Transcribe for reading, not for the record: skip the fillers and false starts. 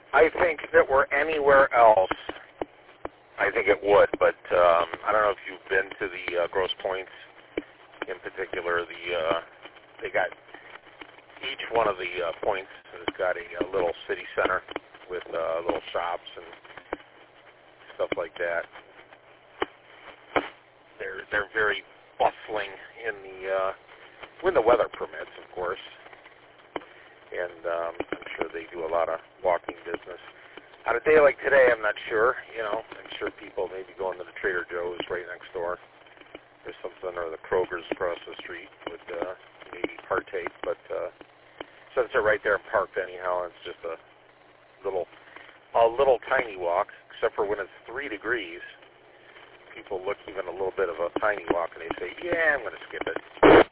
I think if it were anywhere else, I think it would, but I don't know if you've been to the Grosse Pointes in particular. They got each one of the points has got a little city center with little shops and stuff like that. They're very bustling when the weather permits, of course, and I'm sure they do a lot of walking business. On a day like today, I'm not sure. I'm sure people may be going to the Trader Joe's right next door or something, or the Kroger's across the street would maybe partake. But since they're right there parked anyhow, it's just a little tiny walk, except for when it's 3 degrees. People look even a little bit of a tiny walk, and they say, yeah, I'm going to skip it.